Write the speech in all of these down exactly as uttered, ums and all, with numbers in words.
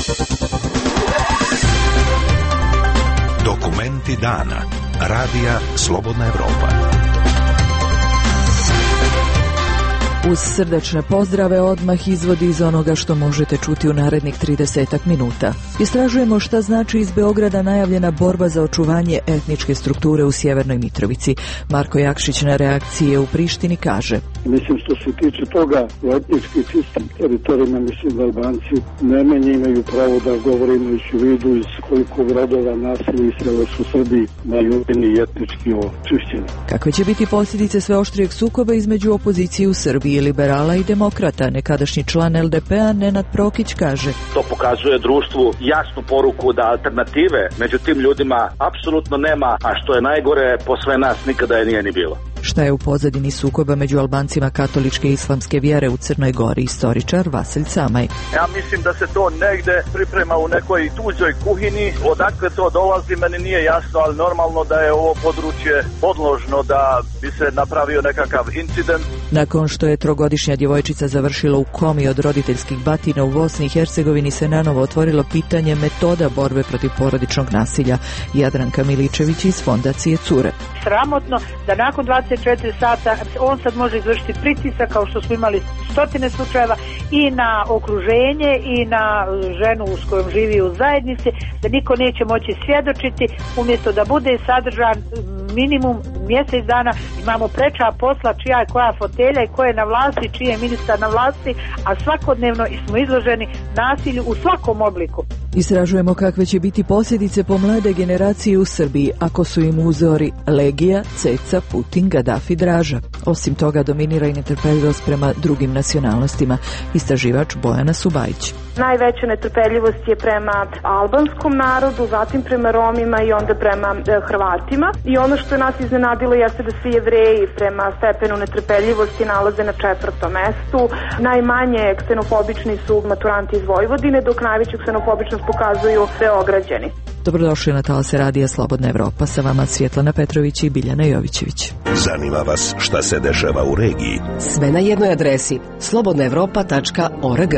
Dokumenti dana. Radija Slobodna Evropa. Uz srdačne pozdrave odmah izvodi iz onoga što možete čuti u narednih tridesetak minuta. Istražujemo šta znači iz Beograda najavljena borba za očuvanje etničke strukture u Sjevernoj Mitrovici. Marko Jakšić na reakcije u Prištini kaže: Mislim što se tiče toga u etnički čistim teritorijima, mislim da Albanci najmanje imaju pravo da govore imajući u vidu iz koliko gradova, naselja i sela su Srbiji najudini etnički očišćeni. Kakve će biti posljedice sve oštrijeg sukoba između opozicije u Srbiji, liberala i demokrata? Nekadašnji član el de pe a Nenad Prokić kaže: To pokazuje društvu jasnu poruku da alternative među tim ljudima apsolutno nema, a što je najgore, po sve nas nikada je nije ni bilo. Šta je u pozadini sukoba među Albancima katoličke i islamske vjere u Crnoj Gori? Istoričar Vasilj Samaj. Ja mislim da se to negde priprema u nekoj tuđoj kuhini. Odakle to dolazi, meni nije jasno, ali normalno da je ovo područje podložno da bi se napravio nekakav incident. Nakon što je trogodišnja djevojčica završila u komi od roditeljskih batina u Bosni i Hercegovini, se nanovo otvorilo pitanje metoda borbe protiv porodičnog nasilja. Jadranka Miličević iz Fondacije Cure. Sramotno da nakon dvadeset četiri sata on sad može izvršiti pritisak, kao što smo imali stotine slučajeva, i na okruženje i na ženu s kojom živi u zajednici, da niko neće moći svjedočiti, umjesto da bude sadržan minimum mjesec dana. Imamo preča posla, čija je koja fotelja i ko je na vlasti, čiji je ministar na vlasti, a svakodnevno smo izloženi nasilju u svakom obliku. Istražujemo kakve će biti posljedice po mlade generacije u Srbiji ako su im uzori Legija, Ceca, Putin, Gaddafi, Draža. Osim toga dominira i netrpeljivost prema drugim nacionalnostima. Istraživač Bojana Subajić. Najveća netrpeljivost je prema albanskom narodu, zatim prema Romima i onda prema e, Hrvatima. I ono što je nas iznenadilo jeste da se Jevreji prema stepenu netrpeljivosti nalaze na četvrtom mestu. Najmanje ksenofobični su maturanti iz Vojvodine, dok najveću ksenofobičnost pokazuju Beograđani. Dobrodošli na talase Radija Slobodna Evropa, sa vama Svjetlana Petrović i Biljana Jovićević. Zanima vas šta se dešava u regiji? Sve na jednoj adresi: slobodna evropa tačka org.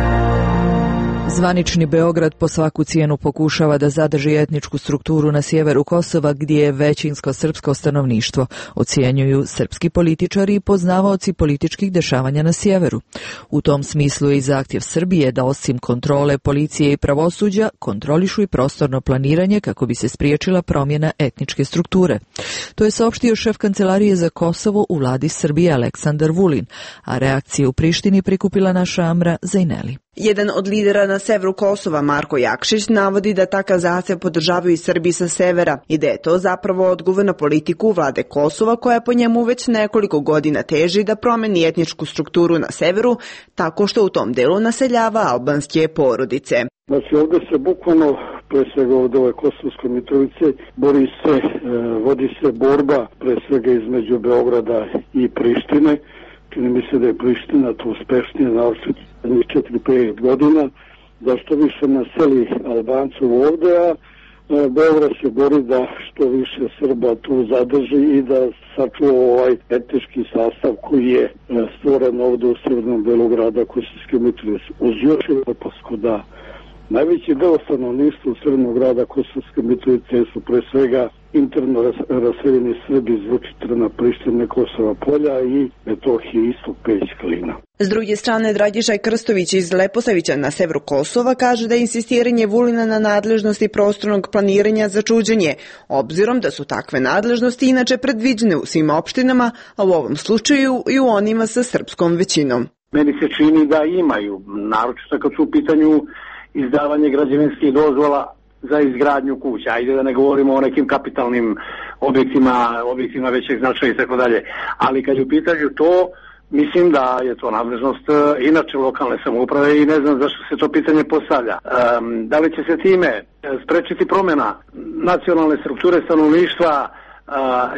Zvanični Beograd po svaku cijenu pokušava da zadrži etničku strukturu na sjeveru Kosova, gdje je većinsko srpsko stanovništvo, ocjenjuju srpski političari i poznavaoci političkih dešavanja na sjeveru. U tom smislu je i zahtjev Srbije da osim kontrole policije i pravosuđa kontrolišu i prostorno planiranje kako bi se spriječila promjena etničke strukture. To je saopštio šef Kancelarije za Kosovo u vladi Srbije Aleksandar Vulin, a reakcije u Prištini prikupila naša Amra Zajneli. Jedan od lidera na severu Kosova, Marko Jakšić, navodi da takav zahtjev podržavaju i Srbi sa severa i da je to zapravo odgovor na politiku vlade Kosova, koja po njemu već nekoliko godina teži da promeni etničku strukturu na severu tako što u tom delu naseljava albanske porodice. Znači ovdje se bukvalno, pre svega ovdje ove Kosovske Mitrovice, bori se, vodi se borba pre svega između Beograda i Prištine. Čini mi se da je Priština tu uspešnija na ovih četiri pet godina, da što više naseli Albancov ovdje, a Beograd se bori da što više Srba tu zadrži i da sačuva ovaj etnički sastav koji je stvoren ovdje u sjevernom delu grada Kosovske Mitrovice. Uz još je opasku da najveći deo stanovništva u sjevernog grada Kosovske Mitrovice su pre svega interno raseljeni Srbi iz Vučitrna, Prištine, Kosova polja i Metohije, Istok, Peć, Klina. S druge strane, Dragiša Krstović iz Leposavića na severu Kosova kaže da je insistiranje Vulina na nadležnosti prostornog planiranja za čuđenje, obzirom da su takve nadležnosti inače predviđene u svim opštinama, a u ovom slučaju i u onima sa srpskom većinom. Meni se čini da imaju, naročito kad su u pitanju izdavanje građevinskih dozvola za izgradnju kuća. Ajde da ne govorimo o nekim kapitalnim objektima, objektima većeg značaja i tako dalje. Ali kad je u pitanju to, mislim da je to nadležnost inače lokalne samouprave i ne znam zašto se to pitanje postavlja. Um, da li će se time sprečiti promjena nacionalne strukture stanovništva uh,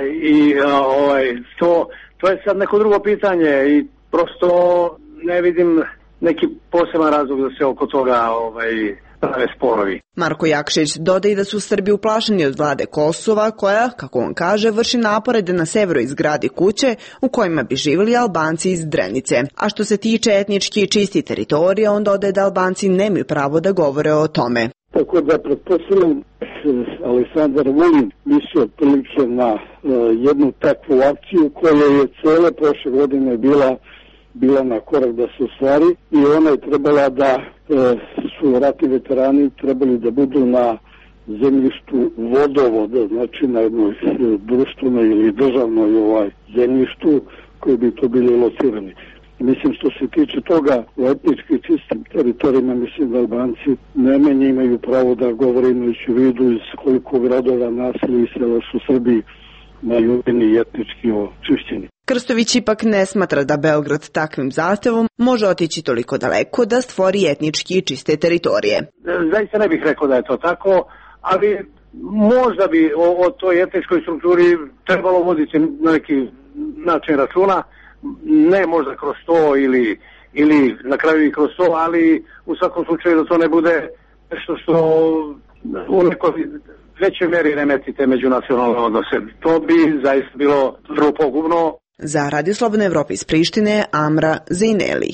i uh, ovaj, to, to je sad neko drugo pitanje i prosto ne vidim neki poseban razlog da se oko toga ovaj, prave sporovi. Marko Jakšić dodaje da su Srbi uplašeni od vlade Kosova koja, kako on kaže, vrši napore da na severu izgradi kuće u kojima bi živjeli Albanci iz Drenice. A što se tiče etnički čistih teritorija, on dodaje da Albanci nemaju pravo da govore o tome. Tako da pretpostavljam Aleksandar Vulin mislio otprilike na uh, jednu takvu akciju koja je cele prošle godine bila bila na korak da se ostvari i ona je trebala da uh, su ratni veterani trebali da budu na zemljištu vodovoda, znači na jednoj društvenoj ili državnoj ovaj zemljištu koji bi to bili locirani. Mislim, što se tiče toga u etnički čistim teritorijima, mislim da Albanci najmanje imaju pravo da govore, imajući u vidu iz koliko gradova, naselja i sela su Srbiji najubini etnički očišćeni. Krstović ipak ne smatra da Beograd takvim zahtevom može otići toliko daleko da stvori etnički čiste teritorije. Zaista ne bih rekao da je to tako, ali možda bi o, o toj etničkoj strukturi trebalo voditi na neki način računa, ne možda kroz to ili, ili na kraju i kroz to, ali u svakom slučaju da to ne bude nešto što u nekoj većoj meri remetite međunacionalne odnose. To bi zaista bilo vrlo pogubno. Za Radio Slobodna Evropa iz Prištine, Amra Zejneli.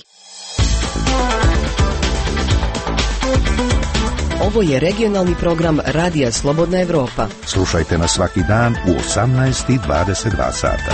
Ovo je regionalni program Radija Slobodna Evropa. Slušajte nas svaki dan u osamnaest i dvadeset dva sata.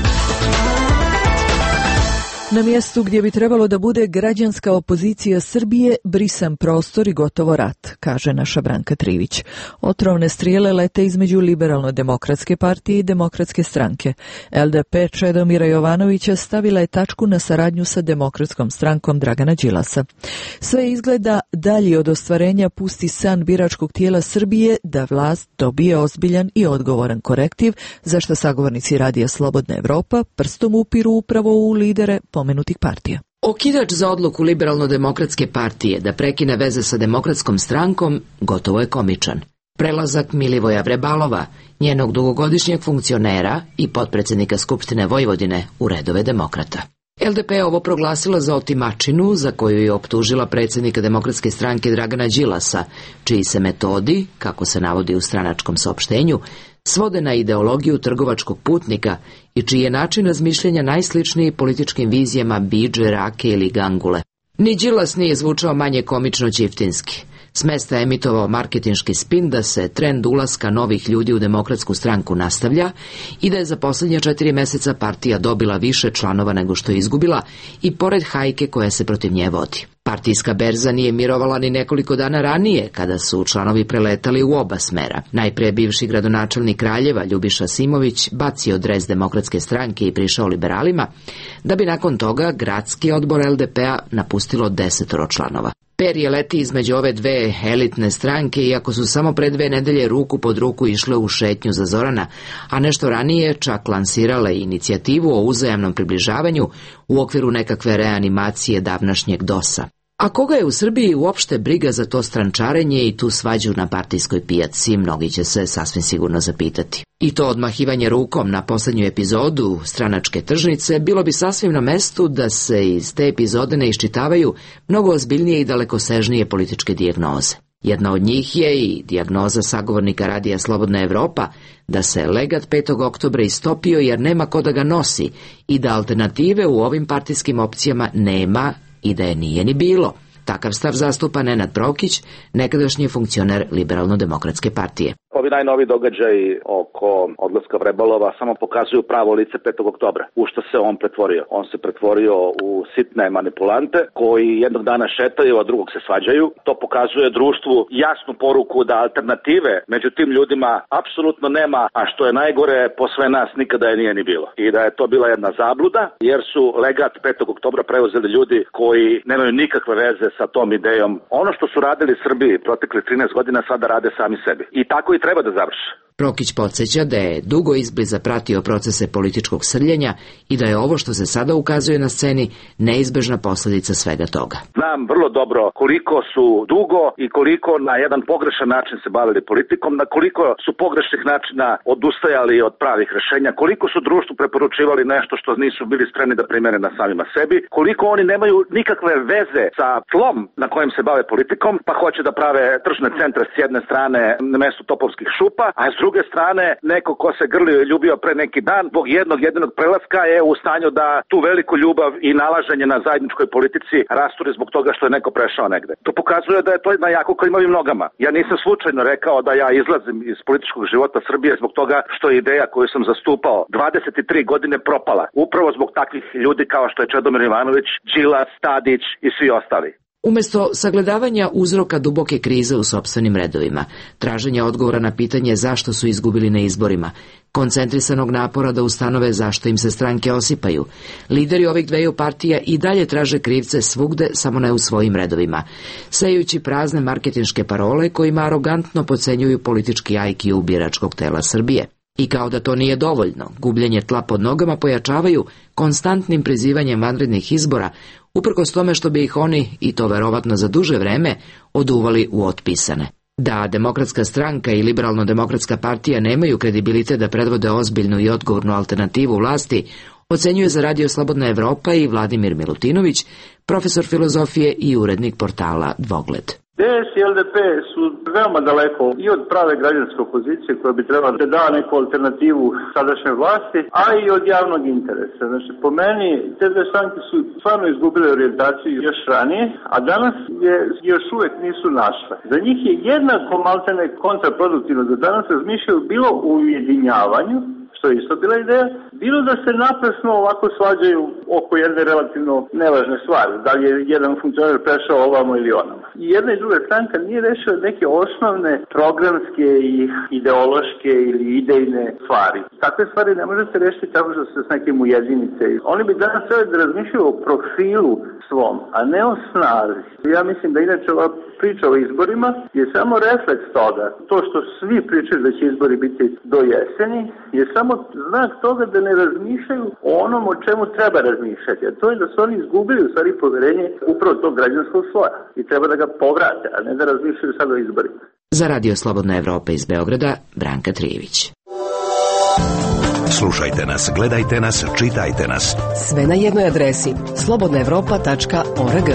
Na mjestu gdje bi trebalo da bude građanska opozicija Srbije brisan prostor i gotovo rat, kaže naša Branka Trivić. Otrovne strijele lete između Liberalno-demokratske partije i Demokratske stranke. L D P Čedomira Jovanovića stavila je tačku na saradnju sa Demokratskom strankom Dragana Đilasa. Sve izgleda dalje od ostvarenja pusti san biračkog tijela Srbije da vlast dobije ozbiljan i odgovoran korektiv, za što sagovornici Radija Slobodna Evropa prstom upiru upravo u lidere pomenutih partija. Okidač za odluku Liberalno-demokratske partije da prekine veze sa Demokratskom strankom gotovo je komičan. Prelazak Milivoja Vrebalova, njenog dugogodišnjeg funkcionera i potpredsjednika Skupštine Vojvodine u redove demokrata. L D P je ovo proglasila za otimačinu za koju je optužila predsjednika Demokratske stranke Dragana Đilasa, čiji se metodi, kako se navodi u stranačkom saopštenju, svode na ideologiju trgovačkog putnika i čiji je način razmišljanja najsličniji političkim vizijama Bidže, Rake ili Gangule. Ni Đilas nije zvučao manje komično ćiftinski. S mesta je emitovao marketinški spin da se trend ulaska novih ljudi u Demokratsku stranku nastavlja i da je za posljednje četiri mjeseca partija dobila više članova nego što je izgubila i pored hajke koja se protiv nje vodi. Partijska berza nije mirovala ni nekoliko dana ranije, kada su članovi preletali u oba smera. Najprije bivši gradonačelnik Kraljeva, Ljubiša Simović, bacio dres Demokratske stranke i prišao liberalima, da bi nakon toga gradski odbor L D P-a napustilo desetoro članova. Perje leti između ove dve elitne stranke, iako su samo pre dve nedelje ruku pod ruku išle u šetnju za Zorana, a nešto ranije čak lansirale inicijativu o uzajamnom približavanju u okviru nekakve reanimacije davnašnjeg dosa. A koga je u Srbiji uopšte briga za to strančarenje i tu svađu na partijskoj pijaci, mnogi će se sasvim sigurno zapitati. I to odmahivanje rukom na posljednju epizodu stranačke tržnice bilo bi sasvim na mestu da se iz te epizode ne iščitavaju mnogo ozbiljnije i dalekosežnije političke dijagnoze. Jedna od njih je i dijagnoza sagovornika Radija Slobodna Evropa da se legat petog oktobra istopio jer nema ko da ga nosi i da alternative u ovim partijskim opcijama nema i da je nije ni bilo. Takav stav zastupa Nenad Brokić, nekadašnji funkcioner Liberalno-demokratske partije. Ovi najnovi događaji oko odlaska Vrebalova samo pokazuju pravo lice petog oktobra. U što se on pretvorio? On se pretvorio u sitne manipulante koji jednog dana šetaju, a drugog se svađaju. To pokazuje društvu jasnu poruku da alternative među tim ljudima apsolutno nema, a što je najgore, posle nas nikada je nije ni bilo. I da je to bila jedna zabluda, jer su legat petog oktobra preuzeli ljudi koji nemaju nikakve veze sa tom idejom. Ono što su radili Srbiji protekle trinaest godina sada rade sami sebi. I tako i treba da završi. Prokić podsjeća da je dugo izbliza pratio procese političkog srljenja i da je ovo što se sada ukazuje na sceni neizbežna posljedica svega toga. Znam vrlo dobro koliko su dugo i koliko na jedan pogrešan način se bavili politikom, na koliko su pogrešnih načina odustajali od pravih rešenja, koliko su društvu preporučivali nešto što nisu bili spremni da primene na samima sebi, koliko oni nemaju nikakve veze sa tlom na kojem se bave politikom, pa hoće da prave tržne centre s jedne strane na mestu topovskih šupa, a s druge strane neko ko se grlio i ljubio pre neki dan zbog jednog jedinog prelaska je u stanju da tu veliku ljubav i nalaženje na zajedničkoj politici rasturi zbog toga što je neko prešao negde. To pokazuje da je to jedna jako klimavim nogama. Ja nisam slučajno rekao da ja izlazim iz političkog života Srbije zbog toga što je ideja koju sam zastupao dvadeset tri godine propala. Upravo zbog takvih ljudi kao što je Čedomir Jovanović, Đilas, Tadić i svi ostali. Umesto sagledavanja uzroka duboke krize u sopstvenim redovima, traženja odgovora na pitanje zašto su izgubili na izborima, koncentrisanog napora da ustanove zašto im se stranke osipaju, lideri ovih dveju partija i dalje traže krivce svugde, samo ne u svojim redovima, sejući prazne marketinške parole kojima arogantno podcenjuju politički I Q biračkog tela Srbije. I kao da to nije dovoljno, gubljenje tla pod nogama pojačavaju konstantnim prizivanjem vanrednih izbora, uprkos tome što bi ih oni, i to verovatno za duže vreme, oduvali u otpisane. Da Demokratska stranka i Liberalno-demokratska partija nemaju kredibilitet da predvode ozbiljnu i odgovornu alternativu vlasti, ocenjuje za Radio Slobodna Evropa i Vladimir Milutinović, profesor filozofije i urednik portala Dvogled. D S i L D P su veoma daleko i od prave građanske opozicije koja bi trebala da da neku alternativu sadašnje vlasti, a i od javnog interesa. Znači, po meni, te dve stranke su stvarno izgubile orijentaciju još ranije, a danas je još uvek nisu našle. Za njih je jednako maltene kontraproduktivno da danas razmišljaju bilo u ujedinjavanju, što je isto bila ideja, bilo da se naprasno ovako svađaju oko jedne relativno nevažne stvari, da li je jedan funkcioner prešao ovamo ili onamo. I jedna i druga stranka nije rešila neke osnovne programske i ideološke ili idejne stvari. Takve stvari ne možete rešiti tako što se s nekim ujedinite. Oni bi danas trebali da razmišljaju o profilu svom, a ne o snazi. Ja mislim da inače ova priča o izborima je samo refleks toga. To što svi pričaju da će izbori biti do jeseni je samo znak toga da ne razmišljaju o onom o čemu treba razmišljati. A to je da su oni izgubili u stvari poverenje upravo tog građanskog sloja i treba da ga povrate, a ne da razmišljaju sad o izborima. Za Radio Slobodna Evropa iz Beograda, Branka Trijević. Slušajte nas, gledajte nas, čitajte nas. Sve na jednoj adresi slobodna evropa tačka org.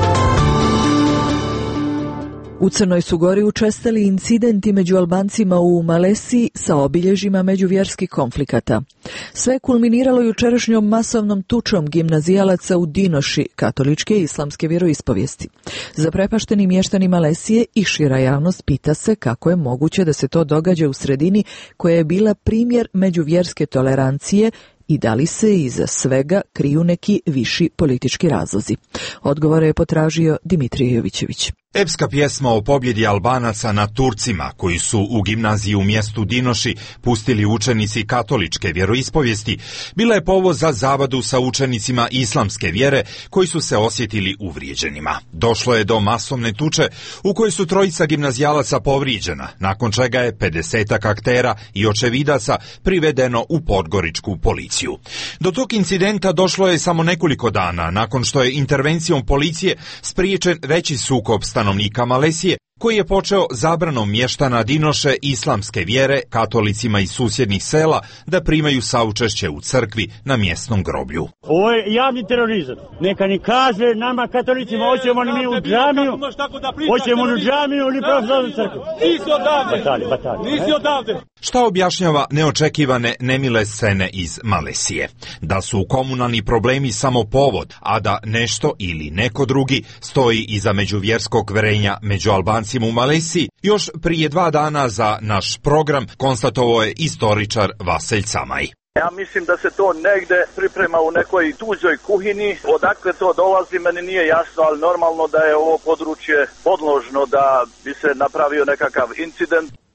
U Crnoj su Gori učestali incidenti među Albancima u Malesiji sa obilježjima međuvjerskih konflikata. Sve kulminiralo jučerašnjom masovnom tučom gimnazijalaca u Dinoši, katoličke i islamske vjeroispovijesti. Zaprepašteni mještani Malesije i šira javnost pita se kako je moguće da se to događa u sredini koja je bila primjer međuvjerske tolerancije i da li se iza svega kriju neki viši politički razlozi. Odgovore je potražio Dimitrije Jovićević. Epska pjesma o pobjedi Albanaca nad Turcima, koji su u gimnaziji u mjestu Dinoši pustili učenici katoličke vjeroispovijesti, bila je povod za zavadu sa učenicima islamske vjere, koji su se osjetili uvrijeđenima. Došlo je do masovne tuče u kojoj su trojica gimnazijalaca povrijeđena, nakon čega je pedesetak aktera i očevidaca privedeno u podgoričku policiju. Do tog incidenta došlo je samo nekoliko dana nakon što je intervencijom policije spriječen veći sukob stanovnika Malesije, koji je počeo zabranom mještana Dinoše islamske vjere katolicima iz susjednih sela da primaju saučešće u crkvi na mjesnom groblju. Ovo je javni terorizam. Neka ni kaže nama katolicima, hoćemo li mi u džamiju, hoćemo li u džamiju ili pravoslavnu crkvu. Nisi odavde. Batali, batali. Nisi odavde. Šta objašnjava neočekivane nemile scene iz Malesije? Da su komunalni problemi samo povod, a da nešto ili neko drugi stoji iza međuvjerskog verenja među Albancima u Malesiji, još prije dva dana za naš program konstatovao je istoričar Vaselj Camaj. Ja mislim da se to negde priprema u nekoj tuđoj kuhini. Odakle to dolazi, meni nije jasno, ali normalno da je ovo područje podložno da bi se napravio nekakav incident.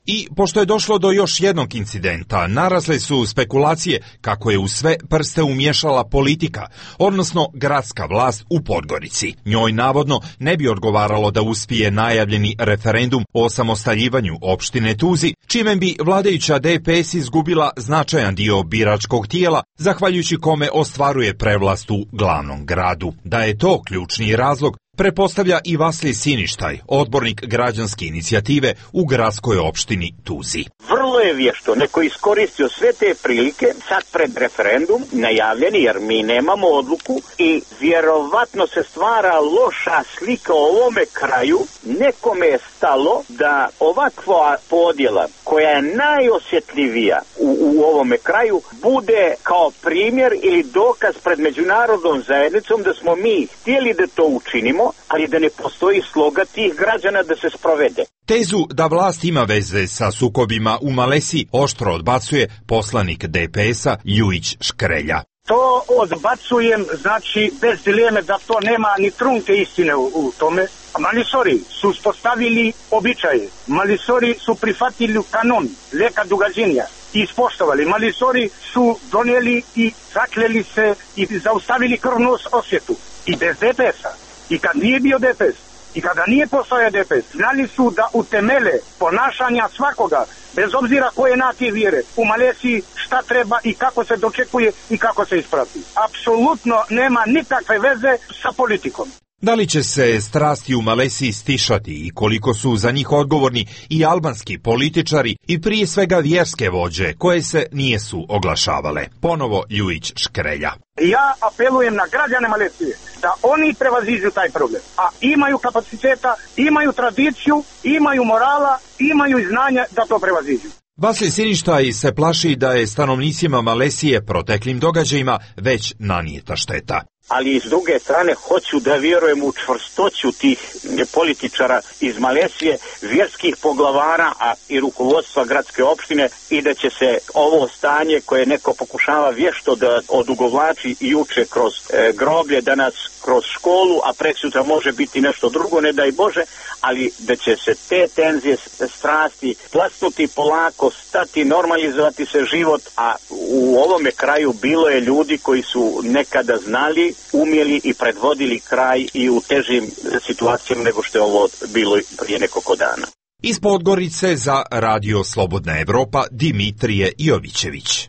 I pošto je došlo do još jednog incidenta, narasle su spekulacije kako je u sve prste umješala politika, odnosno gradska vlast u Podgorici. Njoj navodno ne bi odgovaralo da uspije najavljeni referendum o osamostaljivanju opštine Tuzi, čime bi vladajuća D P S izgubila značajan dio biračkog tijela, zahvaljujući kome ostvaruje prevlast u glavnom gradu. Da je to ključni razlog, prepostavlja i Vasilij Siništaj, odbornik građanske inicijative u gradskoj opštini Tuzi. Vrlo je vješto neko iskoristio sve te prilike sad pred referendum najavljeni, jer mi nemamo odluku i vjerovatno se stvara loša slika o ovome kraju. Nekome je stalo da ovakva podjela koja je najosjetljivija u, u ovome kraju bude kao primjer ili dokaz pred međunarodnom zajednicom da smo mi htjeli da to učinimo, ali da ne postoji sloga tih građana da se sprovede. Tezu da vlast ima veze sa sukobima u Malesiji oštro odbacuje poslanik D P S-a Ljujić Škrelja. To odbacujem, znači, bez dileme da to nema ni trunke istine u, u tome. Malisori su uspostavili običaje, Malisori su prihvatili kanon, leka događenja i ispoštovali. Malisori su donijeli i zakleli se i zaustavili krvnu osvetu. I bez D P S-a. I kad nije bio D P S, i kada nije postojao D P S, znali su da utemele ponašanja svakoga, bez obzira koje nacije vjere, u Malesiji šta treba i kako se dočekuje i kako se isprati. Apsolutno nema nikakve veze sa politikom. Da li će se strasti u Malesiji stišati i koliko su za njih odgovorni i albanski političari i prije svega vjerske vođe koje se nijesu oglašavale? Ponovo Ljujić Škrelja. Ja apelujem na građane Malesije da oni prevaziđu taj problem, a imaju kapaciteta, imaju tradiciju, imaju morala, imaju i znanja da to prevaziđu. Vasilij Siništaj se plaši da je stanovnicima Malesije proteklim događajima već nanijeta šteta. Ali s druge strane hoću da vjerujem u čvrstoću tih političara iz Malesije, vjerskih poglavara, a i rukovodstva gradske opštine, i da će se ovo stanje koje neko pokušava vješto da odugovlači juče kroz e, groblje, danas kroz školu, a preksutra može biti nešto drugo, ne daj Bože, ali da će se te tenzije, strasti plasnuti polako, stati, normalizovati se život, a u ovome kraju bilo je ljudi koji su nekada znali, umjeli i predvodili kraj i u težim situacijama nego što je ovo bilo prije nekoliko dana. Iz Podgorice za Radio Slobodna Evropa Dimitrije Jovićević.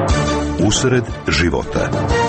Usred života.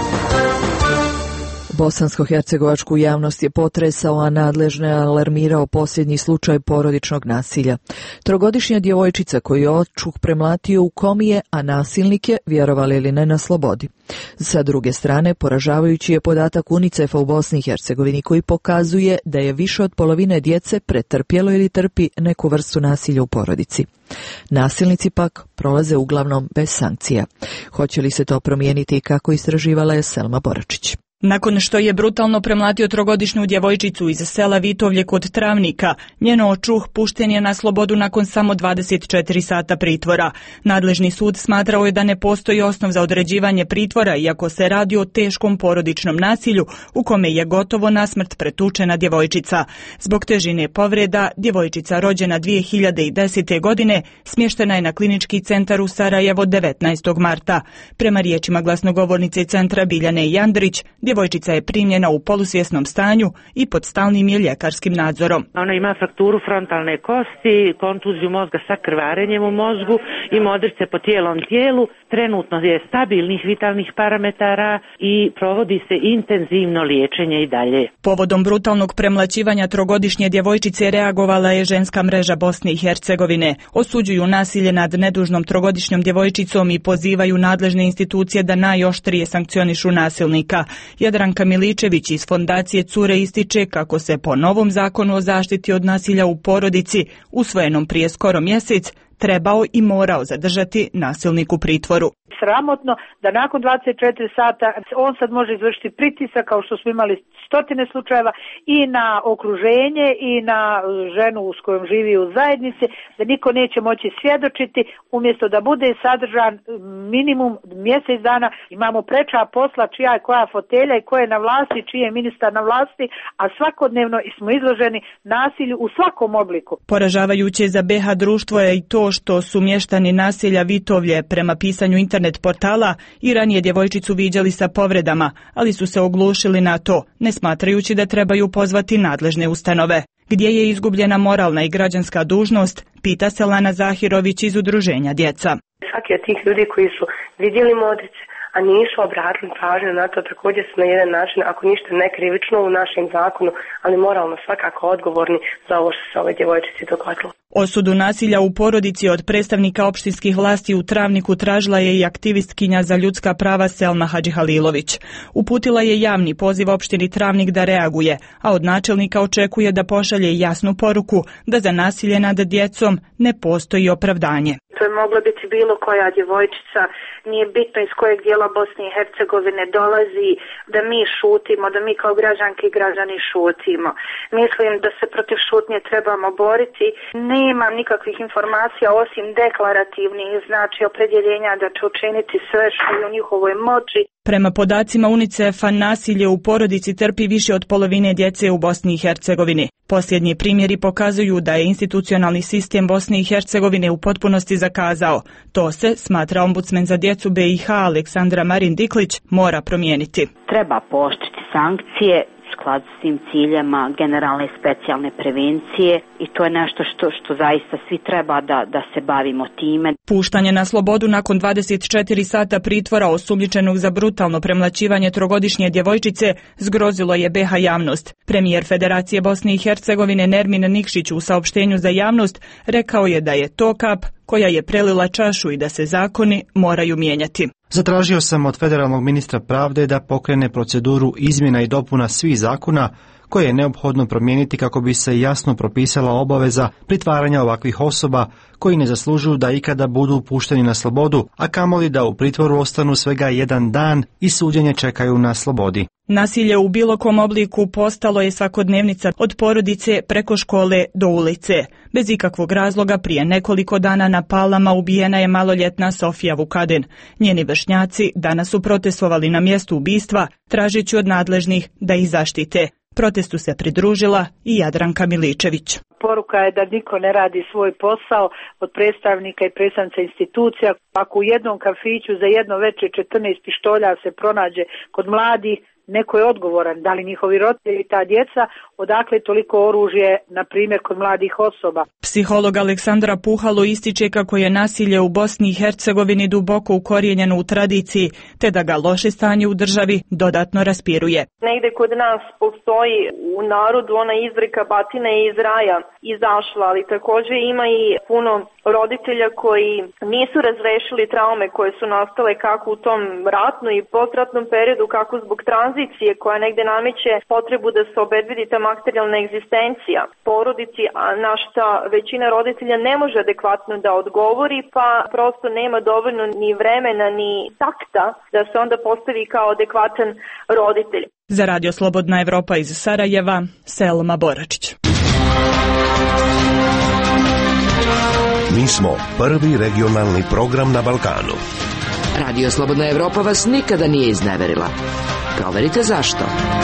Bosansko-hercegovačku javnost je potresao, a nadležne alarmirao posljednji slučaj porodičnog nasilja. Trogodišnja djevojčica koju je očuh premlatio u komi je, a nasilnik je, vjerovali ili ne, na slobodi. Sa druge strane, poražavajući je podatak UNICEF-a u Bosni i Hercegovini koji pokazuje da je više od polovine djece pretrpjelo ili trpi neku vrstu nasilja u porodici. Nasilnici pak prolaze uglavnom bez sankcija. Hoće li se to promijeniti i kako, istraživala je Selma Boračić. Nakon što je brutalno premlatio trogodišnju djevojčicu iz sela Vitovlje kod Travnika, njen očuh pušten je na slobodu nakon samo dvadeset četiri sata pritvora. Nadležni sud smatrao je da ne postoji osnov za određivanje pritvora, iako se radi o teškom porodičnom nasilju u kome je gotovo nasmrt pretučena djevojčica. Zbog težine povreda, djevojčica rođena dvije hiljade desete. godine smještena je na klinički centar u Sarajevo devetnaestog marta. Prema riječima glasnogovornice centra Biljane Jandrić, djevojčica je primljena u polusvjesnom stanju i pod stalnim je ljekarskim nadzorom. Ona ima frakturu frontalne kosti, kontuziju mozga sa krvarenjem u mozgu, ima odrce po cijelom tijelu, trenutno je stabilnih vitalnih parametara i provodi se intenzivno liječenje i dalje. Povodom brutalnog premlaćivanja trogodišnje djevojčice reagovala je ženska mreža Bosne i Hercegovine. Osuđuju nasilje nad nedužnom trogodišnjom djevojčicom i pozivaju nadležne institucije da najoštrije sankcionišu nasilnika. Jadranka Miličević iz fondacije Cure ističe kako se po novom zakonu o zaštiti od nasilja u porodici, usvojenom prije skoro mjesec, trebao i morao zadržati nasilnik u pritvoru. Sramotno da nakon dvadeset četiri sata on sad može izvršiti pritisak, kao što smo imali stotine slučajeva, i na okruženje i na ženu s kojom živi u zajednici, da niko neće moći svjedočiti, umjesto da bude sadržan minimum mjesec dana. Imamo preča posla, čija je koja fotelja i ko je na vlasti, čiji je ministar na vlasti, a svakodnevno smo izloženi nasilju u svakom obliku. Poražavajuće za B iH društvo je i to to što su mještani naselja Vitovlje prema pisanju internet portala i ranije djevojčicu viđali sa povredama, ali su se oglušili na to, ne smatrajući da trebaju pozvati nadležne ustanove. Gdje je izgubljena moralna i građanska dužnost, pita se Lana Zahirović iz Udruženja Djeca. Svaki od tih ljudi koji su vidjeli modrice, a nisu obratili pažnju na to, također su na jedan način, ako ništa ne krivično u našem zakonu, ali moralno svakako odgovorni za ovo što se ovoj djevojčici dogodilo. Osudu nasilja u porodici od predstavnika opštinskih vlasti u Travniku tražila je i aktivistkinja za ljudska prava Selma Hadžihalilović. Uputila je javni poziv opštini Travnik da reaguje, a od načelnika očekuje da pošalje jasnu poruku da za nasilje nad djecom ne postoji opravdanje. To je mogla biti bilo koja djevojčica, nije bitno iz kojeg dijela Bosne i Hercegovine dolazi, da mi šutimo, da mi kao građanke i građani šutimo. Mislim da se protiv šutnje trebamo boriti. Nemam nikakvih informacija osim deklarativnih, znači opredjeljenja da će učiniti sve što je u njihovoj moći. Prema podacima UNICEF-a nasilje u porodici trpi više od polovine djece u Bosni i Hercegovini. Posljednji primjeri pokazuju da je institucionalni sistem Bosne i Hercegovine u potpunosti zakazao. To se, smatra ombudsmen za djecu B i H Aleksandra Marin Diklić, mora promijeniti. Treba pooštriti sankcije u skladu s tim ciljama generalne i specijalne prevencije i to je nešto što, što zaista svi treba da, da se bavimo time. Puštanje na slobodu nakon dvadeset četiri sata pritvora osumnjičenog za brutalno premlaćivanje trogodišnje djevojčice zgrozilo je B H javnost. Premijer Federacije Bosne i Hercegovine Nermin Nikšić u saopštenju za javnost rekao je da je to kap koja je prelila čašu i da se zakoni moraju mijenjati. Zatražio sam od federalnog ministra pravde da pokrene proceduru izmjena i dopuna svih zakona koje je neophodno promijeniti kako bi se jasno propisala obaveza pritvaranja ovakvih osoba koji ne zaslužuju da ikada budu pušteni na slobodu, a kamoli da u pritvoru ostanu svega jedan dan i suđenje čekaju na slobodi. Nasilje u bilo kom obliku postalo je svakodnevnica od porodice preko škole do ulice. Bez ikakvog razloga prije nekoliko dana na Palama ubijena je maloljetna Sofija Vukadin. Njeni vršnjaci danas su protestovali na mjestu ubistva, tražeći od nadležnih da ih zaštite. Protestu se pridružila i Jadranka Miličević. Poruka je da niko ne radi svoj posao od predstavnika i predstavnica institucija. Ako u jednom kafiću za jedno večer četrnaest pištolja se pronađe kod mladih, neko je odgovoran, da li njihovi roditelji i ta djeca, odakle toliko oružje, na primjer, kod mladih osoba. Psiholog Aleksandra Puhalo ističe kako je nasilje u Bosni i Hercegovini duboko ukorijenjeno u tradiciji, te da ga loše stanje u državi dodatno raspiruje. Negde kod nas postoji u narodu ona izreka batina je iz raja izašla, ali također ima i puno roditelja koji nisu razrešili traume koje su nastale kako u tom ratnom i postratnom periodu, kako zbog tranzicije koja negde nameće potrebu da se obezbedi ta materijalna egzistencija porodici, a na šta većina roditelja ne može adekvatno da odgovori, pa prosto nema dovoljno ni vremena ni takta da se onda postavi kao adekvatan roditelj. Za Radio Slobodna Evropa iz Sarajeva, Selma Boračić. Mi smo prvi regionalni program na Balkanu. Radio Slobodna Evropa vas nikada nije izneverila. Proverite zašto.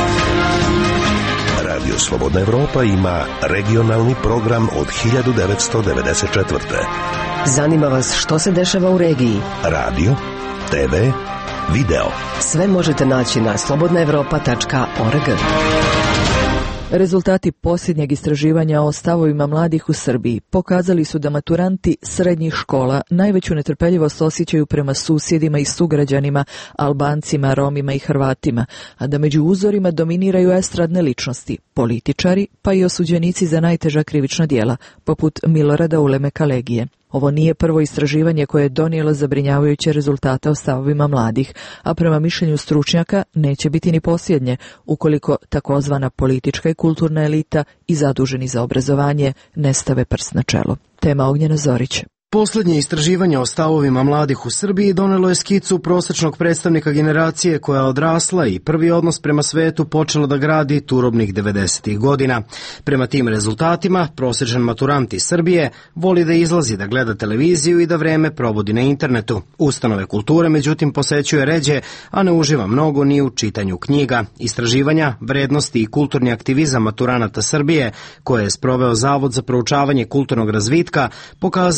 Radio Slobodna Evropa ima regionalni program od hiljadu devetsto devedeset četvrte. Zanima vas što se dešava u regiji? Radio, te ve, video. Sve možete naći na slobodna evropa tačka org. Rezultati posljednjeg istraživanja o stavovima mladih u Srbiji pokazali su da maturanti srednjih škola najveću netrpeljivost osjećaju prema susjedima i sugrađanima, Albancima, Romima i Hrvatima, a da među uzorima dominiraju estradne ličnosti, političari pa i osuđenici za najteža krivična djela, poput Milorada Uleme Kalegije. Ovo nije prvo istraživanje koje je donijelo zabrinjavajuće rezultate o stavovima mladih, a prema mišljenju stručnjaka neće biti ni posljednje, ukoliko takozvana politička i kulturna elita i zaduženi za obrazovanje ne stave prst na čelo. Tema Ognjena Zorić. Posljednje istraživanje o stavovima mladih u Srbiji donelo je skicu prosječnog predstavnika generacije koja je odrasla i prvi odnos prema svetu počela da gradi turobnih devedesetih godina. Prema tim rezultatima, prosječan maturant iz Srbije voli da izlazi da gleda televiziju i da vreme provodi na internetu. Ustanove kulture, međutim, posećuje ređe, a ne uživa mnogo ni u čitanju knjiga. Istraživanja, vrednosti i kulturni aktivizam maturanata Srbije, koje je sproveo Zavod za proučavanje kulturnog razvitka, pokazalo i da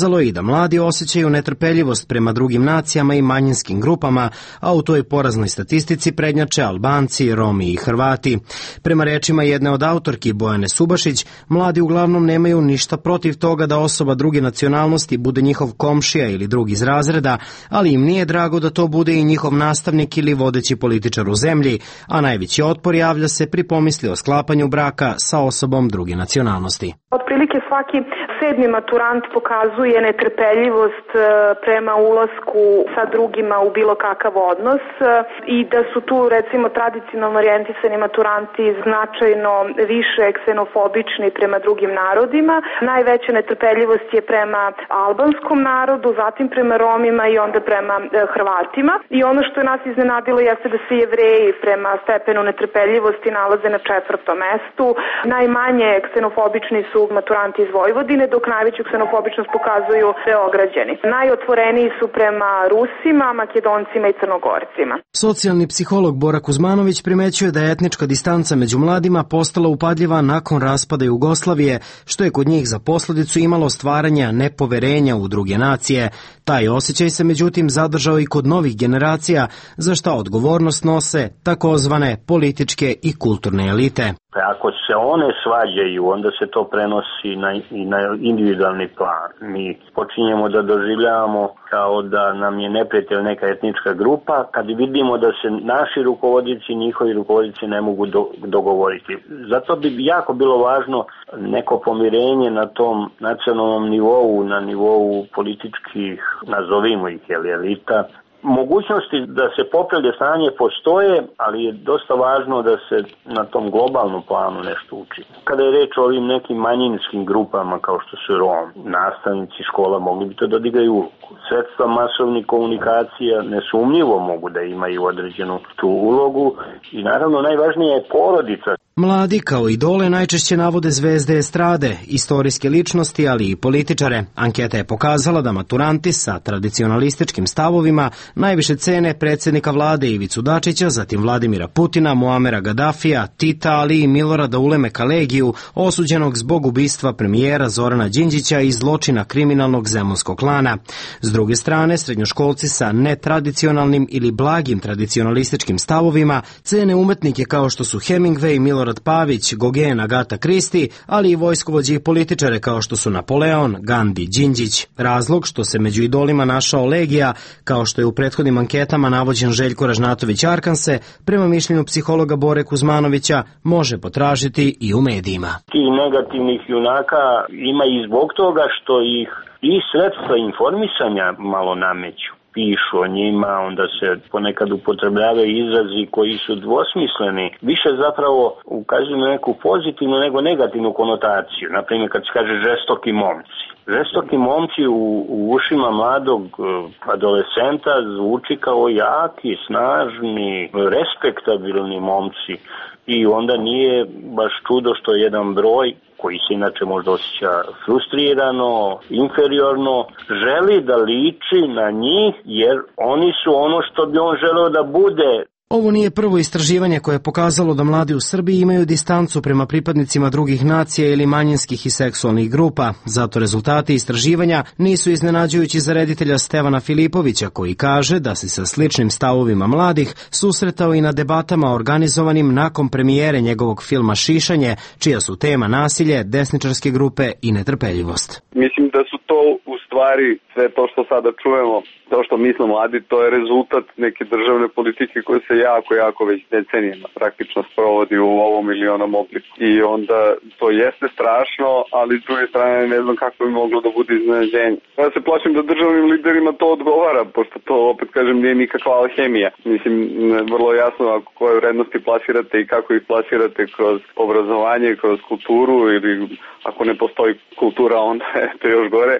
mladi osjećaju netrpeljivost prema drugim nacijama i manjinskim grupama, a u toj poraznoj statistici prednjače Albanci, Romi i Hrvati. Prema rečima jedne od autorki Bojane Subašić, mladi uglavnom nemaju ništa protiv toga da osoba druge nacionalnosti bude njihov komšija ili drug iz razreda, ali im nije drago da to bude i njihov nastavnik ili vodeći političar u zemlji, a najveći otpor javlja se pri pomisli o sklapanju braka sa osobom druge nacionalnosti. Otprilike svaki sedmi maturant pokazuje netrpeljivost prema ulasku sa drugima u bilo kakav odnos i da su tu recimo tradicionalno orijentisani maturanti značajno više ksenofobični prema drugim narodima. Najveća netrpeljivost je prema albanskom narodu, zatim prema Romima i onda prema Hrvatima. I ono što je nas iznenadilo jeste da se Jevreji prema stepenu netrpeljivosti nalaze na četvrtom mestu. Najmanje ksenofobični su maturanti iz Vojvodine, dok najveću ksenofobičnost pokazuju Beograđani. Najotvoreniji su prema Rusima, Makedoncima i Crnogorcima. Socijalni psiholog Bora Kuzmanović primećuje da je etnička distanca među mladima postala upadljiva nakon raspada Jugoslavije, što je kod njih za posledicu imalo stvaranja nepoverenja u druge nacije. Taj osjećaj se međutim zadržao i kod novih generacija, za šta odgovornost nose takozvane političke i kulturne elite. Ako se one svađaju, onda se to prenosi na, i na individualni plan. Mi počinjemo da doživljavamo kao da nam je neprijatelj neka etnička grupa, kad vidimo da se naši rukovodioci i njihovi rukovodioci ne mogu do, dogovoriti. Zato bi jako bilo važno neko pomirenje na tom nacionalnom nivou, na nivou političkih, nazovimo ih, elita. Mogućnosti da se popravlja stanje postoje, ali je dosta važno da se na tom globalnom planu nešto uči. Kada je reč o ovim nekim manjinskim grupama kao što su Rom, nastavnici škola mogli bi to da odigraju ulogu. Sredstva masovnih komunikacija nesumnjivo mogu da imaju određenu tu ulogu i naravno najvažnija je porodica. Mladi kao idole najčešće navode zvezde estrade, istorijske ličnosti, ali i političare. Anketa je pokazala da maturanti sa tradicionalističkim stavovima najviše cene predsjednika vlade Ivicu Dačića, zatim Vladimira Putina, Muamera Gadafija, Tita, ali i Milorada Ulemeka Legiju, osuđenog zbog ubistva premijera Zorana Đinđića i zločina kriminalnog zemunskog klana. S druge strane, srednjoškolci sa netradicionalnim ili blagim tradicionalističkim stavovima cene umetnike kao što su Hemingway, Milorad Pavić, Gogen, Agata Kristi, ali i vojskovođe i političare kao što su Napoleon, Gandhi, Đinđić. Razlog što se među idolima našao Legija, kao što je u prethodnim anketama navođen Željko Ražnatović Arkanse, prema mišljenju psihologa Bore Kuzmanovića, može potražiti i u medijima. Tih negativnih junaka ima i zbog toga što ih i sredstva informisanja malo nameću. Pišu o njima, onda se ponekad upotrebljavaju izrazi koji su dvosmisleni. Više zapravo ukazuju na neku pozitivnu nego negativnu konotaciju. Naprimjer, kad se kaže žestoki momci. Žestoki momci u, u ušima mladog adolescenta zvuči kao jaki, snažni, respektabilni momci. I onda nije baš čudo što je jedan broj koji se inače možda osjeća frustrirano, inferiorno, želi da liči na njih jer oni su ono što bi on želeo da bude. Ovo nije prvo istraživanje koje je pokazalo da mladi u Srbiji imaju distancu prema pripadnicima drugih nacija ili manjinskih i seksualnih grupa. Zato rezultati istraživanja nisu iznenađujući za reditelja Stevana Filipovića, koji kaže da se sa sličnim stavovima mladih susretao i na debatama organizovanim nakon premijere njegovog filma Šišanje, čija su tema nasilje, desničarske grupe i netrpeljivost. Mislim da su to u stvari sve to što sada čujemo, to što misle mladi, to je rezultat neke državne politike koje se jako, jako već decenijama praktično sprovodi u ovom ili onom obliku. I onda to jeste strašno, ali s druge strane ne znam kako bi moglo da bude iznenađenje. Ja se plašim da državnim liderima to odgovara, pošto to, opet kažem, nije nikakva alhemija. Mislim, vrlo jasno ako koje vrednosti plasirate i kako ih plasirate kroz obrazovanje, kroz kulturu ili ako ne postoji kultura, onda je to još gore.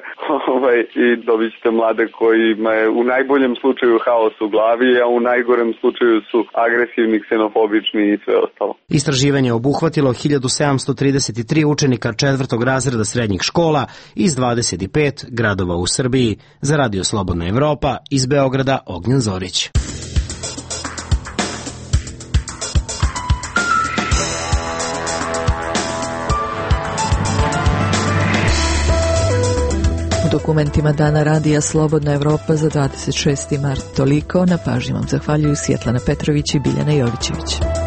I dobit ćete mlade kojima je u najboljem slučaju haos u glavi, a u najgorem slučaju su agresivni, ksenofobični i sve ostalo. Istraživanje je obuhvatilo hiljadu sedamsto trideset tri učenika četvrtog razreda srednjih škola iz dvadeset pet gradova u Srbiji. Za Radio Slobodna Evropa iz Beograda Ognjen Zorić. dokumentima Dana radija Slobodna Evropa za dvadeset šesti mart toliko. Na pažnji vam zahvaljuju Svjetlana Petrović i Biljana Jovićević.